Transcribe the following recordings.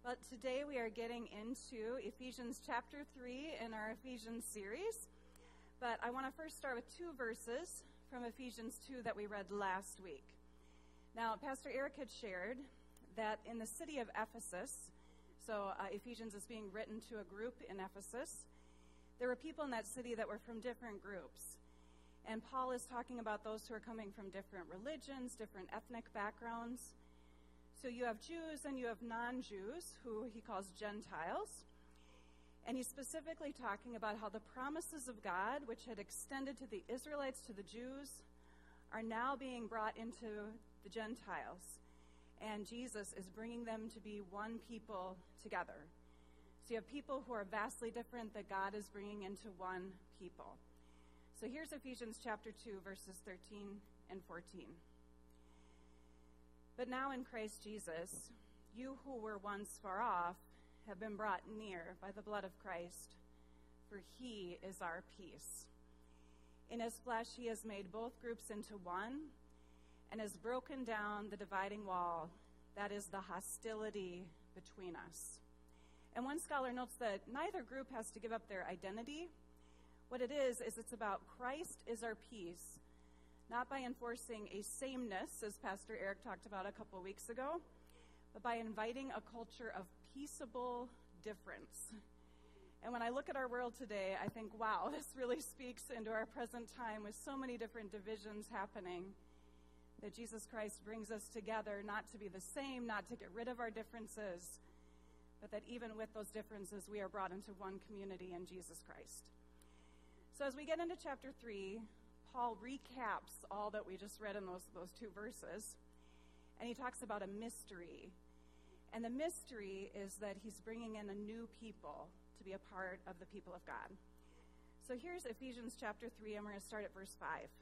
Today we are getting into Ephesians chapter 3 in our Ephesians series. But I want to first start with two verses from Ephesians 2 that we read last week. Now, Pastor Eric had shared that in the city of Ephesus, so Ephesians is being written to a group in Ephesus, there were people in that city that were from different groups. And Paul is talking about those who are coming from different religions, different ethnic backgrounds. So you have Jews and you have non-Jews, who he calls Gentiles. And he's specifically talking about how the promises of God, which had extended to the Israelites, to the Jews, are now being brought into the Gentiles. And Jesus is bringing them to be one people together. So you have people who are vastly different that God is bringing into one people. So here's Ephesians chapter 2, verses 13 and 14. But now in Christ Jesus, you who were once far off have been brought near by the blood of Christ, for he is our peace. In his flesh he has made both groups into one and has broken down the dividing wall, that is the hostility between us. And one scholar notes that neither group has to give up their identity. What it is it's about Christ is our peace, not by enforcing a sameness, as Pastor Eric talked about a couple weeks ago, but by inviting a culture of peaceable difference. And when I look at our world today, I think, wow, this really speaks into our present time with so many different divisions happening, that Jesus Christ brings us together not to be the same, not to get rid of our differences, but that even with those differences, we are brought into one community in Jesus Christ. So as we get into chapter 3, Paul recaps all that we just read in those two verses, and he talks about a mystery. And the mystery is that he's bringing in a new people to be a part of the people of God. So here's Ephesians chapter 3, and we're going to start at verse 5.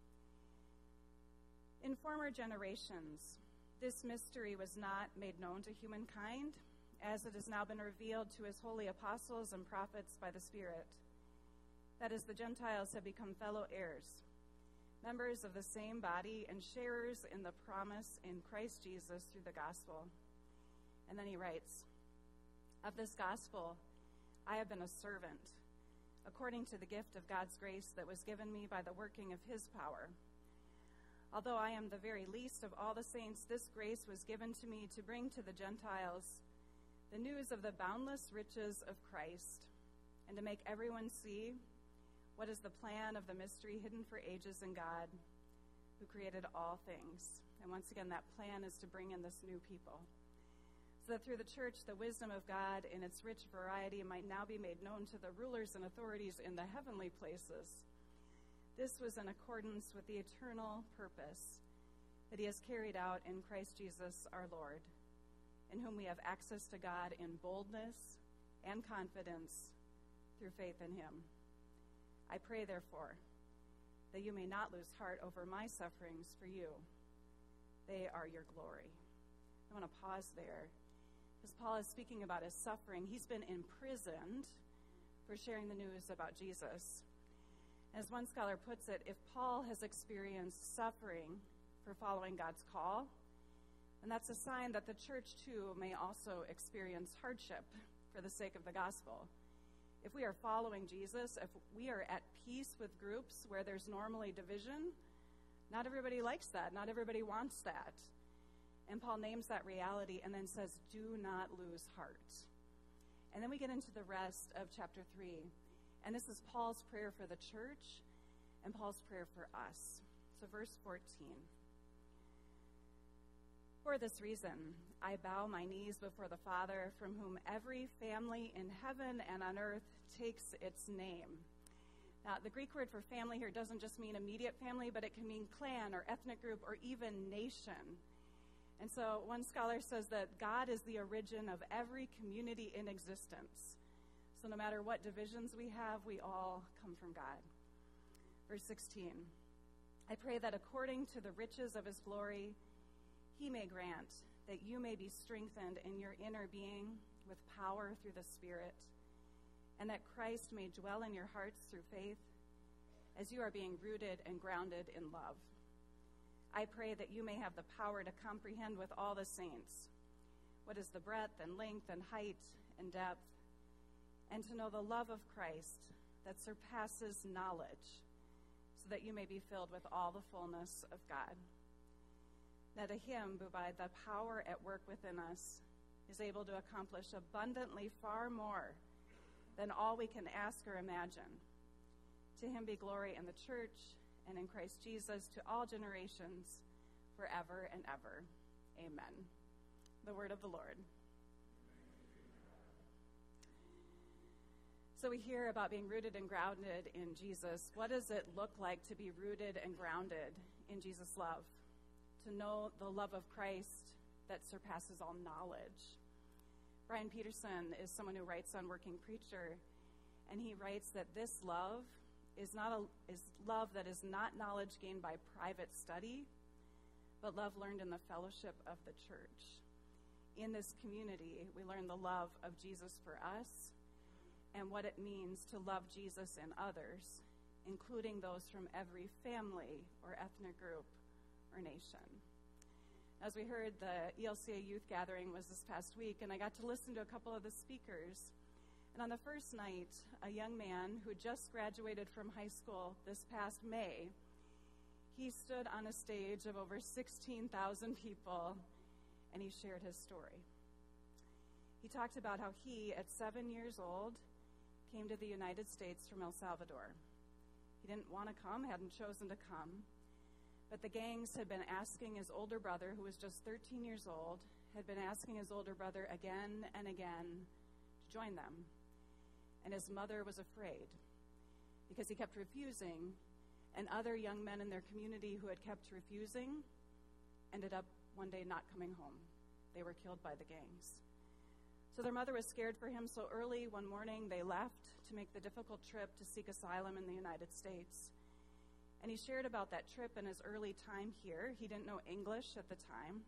In former generations, this mystery was not made known to humankind, as it has now been revealed to his holy apostles and prophets by the Spirit. That is, the Gentiles have become fellow heirs, members of the same body, and sharers in the promise in Christ Jesus through the gospel. And then he writes, of this gospel I have been a servant, according to the gift of God's grace that was given me by the working of his power. Although I am the very least of all the saints, this grace was given to me to bring to the Gentiles the news of the boundless riches of Christ, and to make everyone see what is the plan of the mystery hidden for ages in God, who created all things. And once again, that plan is to bring in this new people, so that through the church, the wisdom of God in its rich variety might now be made known to the rulers and authorities in the heavenly places. This was in accordance with the eternal purpose that he has carried out in Christ Jesus our Lord, in whom we have access to God in boldness and confidence through faith in him. I pray, therefore, that you may not lose heart over my sufferings for you. They are your glory. I want to pause there, because Paul is speaking about his suffering. He's been imprisoned for sharing the news about Jesus. As one scholar puts it, if Paul has experienced suffering for following God's call, and that's a sign that the church, too, may also experience hardship for the sake of the gospel. If we are following Jesus, if we are at peace with groups where there's normally division, not everybody likes that. Not everybody wants that. And Paul names that reality and then says, do not lose heart. And then we get into the rest of chapter 3. And this is Paul's prayer for the church and Paul's prayer for us. So verse 14. For this reason, I bow my knees before the Father, from whom every family in heaven and on earth takes its name. Now, the Greek word for family here doesn't just mean immediate family, but it can mean clan or ethnic group or even nation. And so one scholar says that God is the origin of every community in existence. So no matter what divisions we have, we all come from God. Verse 16, I pray that according to the riches of his glory, he may grant that you may be strengthened in your inner being with power through the Spirit, and that Christ may dwell in your hearts through faith, as you are being rooted and grounded in love. I pray that you may have the power to comprehend with all the saints what is the breadth and length and height and depth, and to know the love of Christ that surpasses knowledge, so that you may be filled with all the fullness of God. Now to him who by the power at work within us is able to accomplish abundantly far more than all we can ask or imagine. To him be glory in the church and in Christ Jesus to all generations, forever and ever. Amen. The word of the Lord. So we hear about being rooted and grounded in Jesus. What does it look like to be rooted and grounded in Jesus' love? To know the love of Christ that surpasses all knowledge. Brian Peterson is someone who writes on Working Preacher, and he writes that this love is love that is not knowledge gained by private study, but love learned in the fellowship of the church. In this community, we learn the love of Jesus for us and what it means to love Jesus in others, including those from every family or ethnic group or nation. As we heard, the ELCA youth gathering was this past week, and I got to listen to a couple of the speakers. And on the first night, a young man who just graduated from high school this past May, he stood on a stage of over 16,000 people, and he shared his story. He talked about how he, at 7 years old, came to the United States from El Salvador. He didn't want to come, hadn't chosen to come, but the gangs had been asking his older brother, who was just 13 years old, had been asking his older brother again and again to join them. And his mother was afraid because he kept refusing, and other young men in their community who had kept refusing ended up one day not coming home. They were killed by the gangs. So their mother was scared for him, so early one morning they left to make the difficult trip to seek asylum in the United States. And he shared about that trip and his early time here. He didn't know English at the time.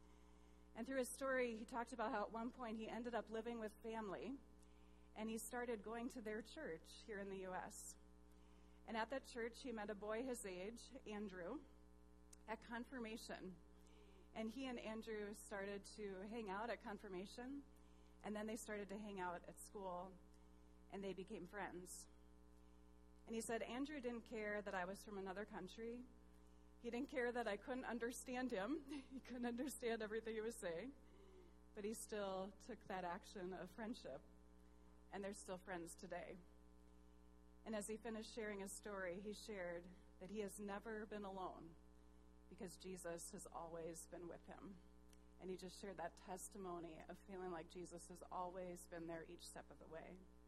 And through his story, he talked about how at one point he ended up living with family, and he started going to their church here in the U.S. And at that church, he met a boy his age, Andrew, at confirmation. And he and Andrew started to hang out at confirmation, and then they started to hang out at school, and they became friends. And he said, Andrew didn't care that I was from another country. He didn't care that I couldn't understand him. He couldn't understand everything he was saying. But he still took that action of friendship. And they're still friends today. And as he finished sharing his story, he shared that he has never been alone because Jesus has always been with him. And he just shared that testimony of feeling like Jesus has always been there each step of the way.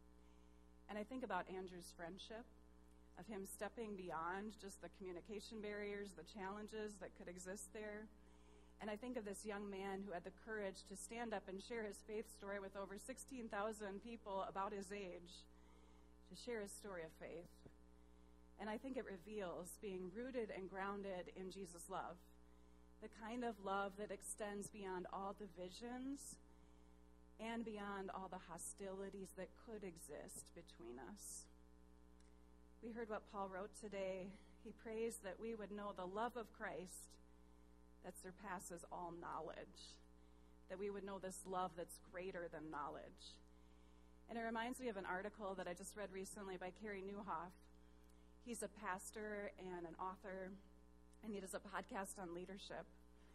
And I think about Andrew's friendship, of him stepping beyond just the communication barriers, the challenges that could exist there. And I think of this young man who had the courage to stand up and share his faith story with over 16,000 people about his age, to share his story of faith. And I think it reveals being rooted and grounded in Jesus' love, the kind of love that extends beyond all divisions and beyond all the hostilities that could exist between us. We heard what Paul wrote today. He prays that we would know the love of Christ that surpasses all knowledge, that we would know this love that's greater than knowledge. And it reminds me of an article that I just read recently by Carey Nieuwhof. He's a pastor and an author, and he does a podcast on leadership.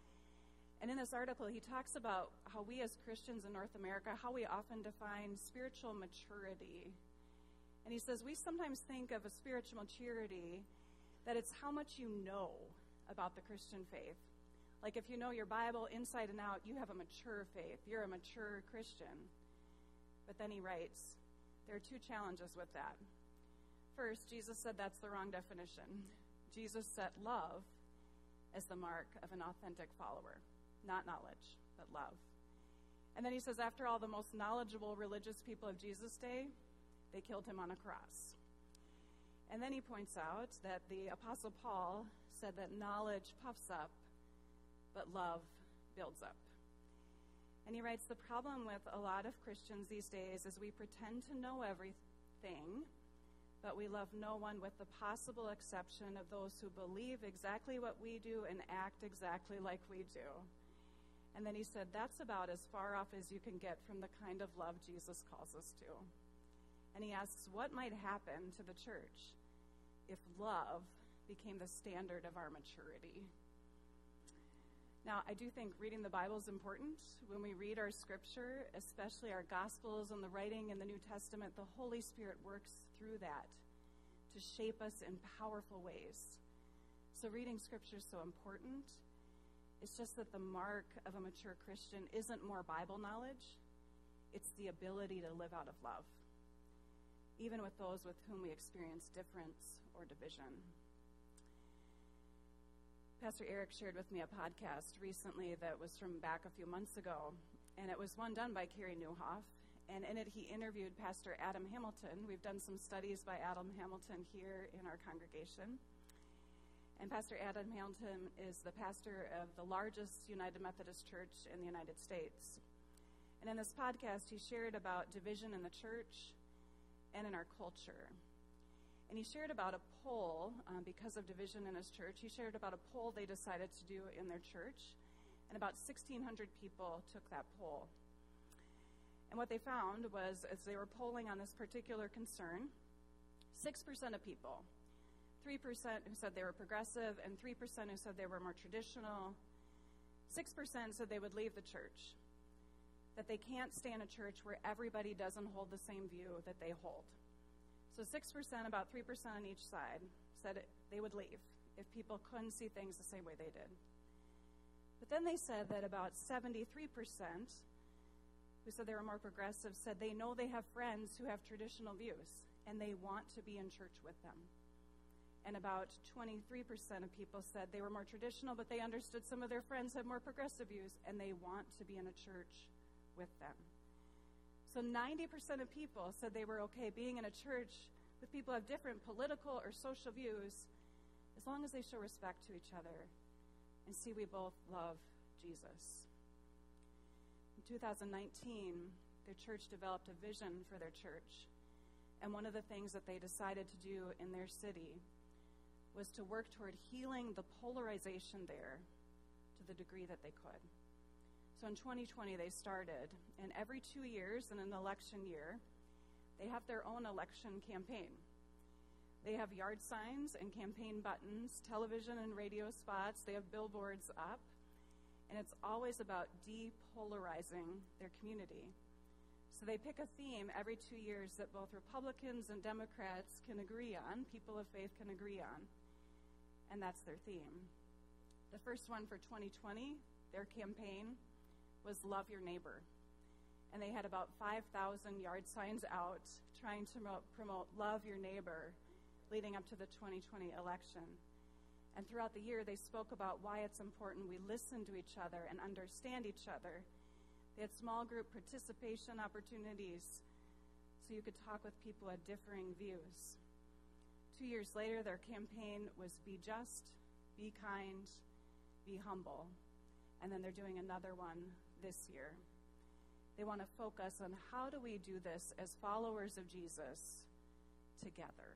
And in this article, he talks about how we as Christians in North America, how we often define spiritual maturity. And he says we sometimes think of a spiritual maturity that it's how much you know about the Christian faith. Like if you know your Bible inside and out, you have a mature faith. You're a mature Christian. But then he writes, there are two challenges with that. First, Jesus said that's the wrong definition. Jesus set love as the mark of an authentic follower. Not knowledge, but love. And then he says, after all, the most knowledgeable religious people of Jesus' day, they killed him on a cross. And then he points out that the Apostle Paul said that knowledge puffs up, but love builds up. And he writes, the problem with a lot of Christians these days is we pretend to know everything, but we love no one with the possible exception of those who believe exactly what we do and act exactly like we do. And then he said, that's about as far off as you can get from the kind of love Jesus calls us to. And he asks, what might happen to the church if love became the standard of our maturity? Now, I do think reading the Bible is important. When we read our scripture, especially our Gospels and the writing in the New Testament, the Holy Spirit works through that to shape us in powerful ways. So reading scripture is so important. It's just that the mark of a mature Christian isn't more Bible knowledge. It's the ability to live out of love, even with those with whom we experience difference or division. Pastor Eric shared with me a podcast recently that was from back a few months ago, and it was one done by Carey Nieuwhof, and in it he interviewed Pastor Adam Hamilton. We've done some studies by Adam Hamilton here in our congregation, and Pastor Adam Hamilton is the pastor of the largest United Methodist Church in the United States. And in this podcast, he shared about division in the church and in our culture. And he shared about a poll, because of division in his church, he shared about a poll they decided to do in their church, and about 1,600 people took that poll. And what they found was, as they were polling on this particular concern, 6% of people, 3% who said they were progressive, and 3% who said they were more traditional, 6% said they would leave the church, that they can't stay in a church where everybody doesn't hold the same view that they hold. So 6%, about 3% on each side, said they would leave if people couldn't see things the same way they did. But then they said that about 73%, who said they were more progressive, said they know they have friends who have traditional views, and they want to be in church with them. And about 23% of people said they were more traditional, but they understood some of their friends had more progressive views, and they want to be in a church with them. So 90% of people said they were okay being in a church with people who have different political or social views, as long as they show respect to each other and see we both love Jesus. In 2019, their church developed a vision for their church, and one of the things that they decided to do in their city was to work toward healing the polarization there to the degree that they could. So in 2020, they started, and every 2 years in an election year, they have their own election campaign. They have yard signs and campaign buttons, television and radio spots. They have billboards up, and it's always about depolarizing their community. So they pick a theme every 2 years that both Republicans and Democrats can agree on, people of faith can agree on, and that's their theme. The first one for 2020, their campaign, was Love Your Neighbor. And they had about 5,000 yard signs out trying to promote Love Your Neighbor leading up to the 2020 election. And throughout the year, they spoke about why it's important we listen to each other and understand each other. They had small group participation opportunities so you could talk with people at differing views. 2 years later, their campaign was Be Just, Be Kind, Be Humble. And then they're doing another one this year. They want to focus on how do we do this as followers of Jesus together.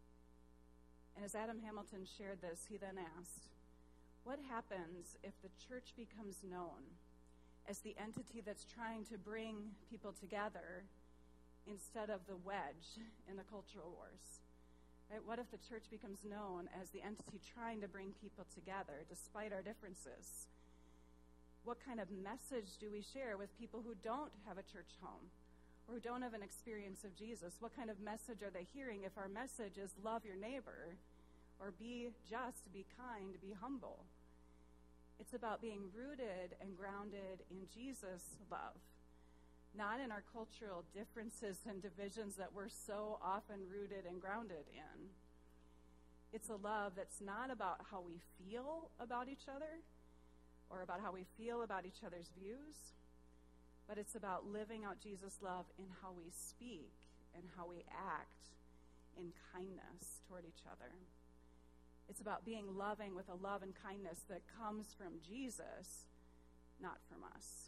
And as Adam Hamilton shared this, he then asked, what happens if the church becomes known as the entity that's trying to bring people together instead of the wedge in the cultural wars? Right? What if the church becomes known as the entity trying to bring people together despite our differences? What kind of message do we share with people who don't have a church home or who don't have an experience of Jesus? What kind of message are they hearing if our message is love your neighbor or be just, be kind, be humble? It's about being rooted and grounded in Jesus' love, not in our cultural differences and divisions that we're so often rooted and grounded in. It's a love that's not about how we feel about each other, or about how we feel about each other's views, but it's about living out Jesus' love in how we speak and how we act in kindness toward each other. It's about being loving with a love and kindness that comes from Jesus, not from us.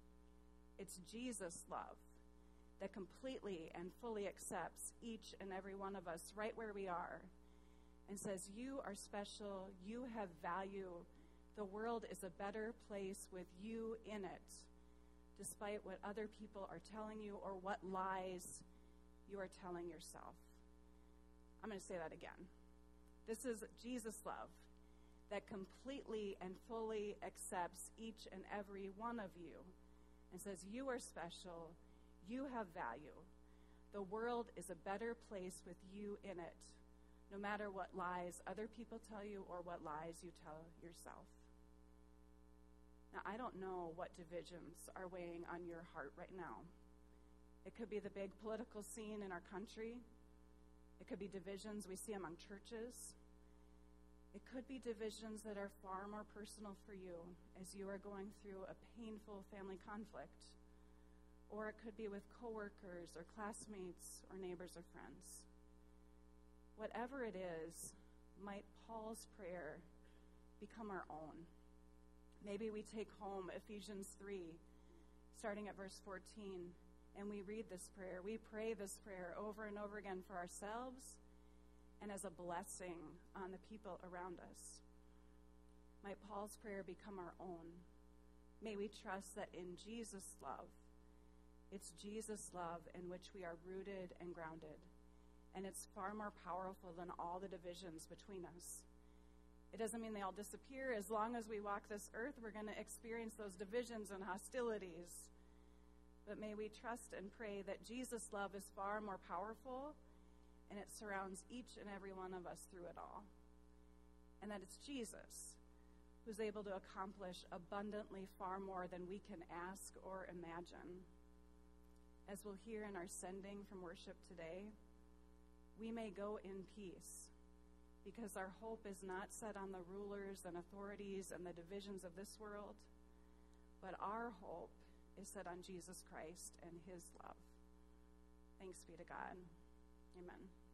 It's Jesus' love that completely and fully accepts each and every one of us right where we are and says, you are special, you have value, The world is a better place with you in it, despite what other people are telling you or what lies you are telling yourself. I'm going to say that again. This is Jesus' love that completely and fully accepts each and every one of you and says, you are special, you have value. The world is a better place with you in it, no matter what lies other people tell you or what lies you tell yourself. Now, I don't know what divisions are weighing on your heart right now. It could be the big political scene in our country. It could be divisions we see among churches. It could be divisions that are far more personal for you as you are going through a painful family conflict. Or it could be with coworkers or classmates or neighbors or friends. Whatever it is, might Paul's prayer become our own. Maybe we take home Ephesians 3, starting at verse 14, and we read this prayer. We pray this prayer over and over again for ourselves and as a blessing on the people around us. Might Paul's prayer become our own. May we trust that in Jesus' love, it's Jesus' love in which we are rooted and grounded, and it's far more powerful than all the divisions between us. It doesn't mean they all disappear. As long as we walk this earth, we're going to experience those divisions and hostilities. But may we trust and pray that Jesus' love is far more powerful, and it surrounds each and every one of us through it all. And that it's Jesus who's able to accomplish abundantly far more than we can ask or imagine. As we'll hear in our sending from worship today, we may go in peace, because our hope is not set on the rulers and authorities and the divisions of this world, but our hope is set on Jesus Christ and his love. Thanks be to God. Amen.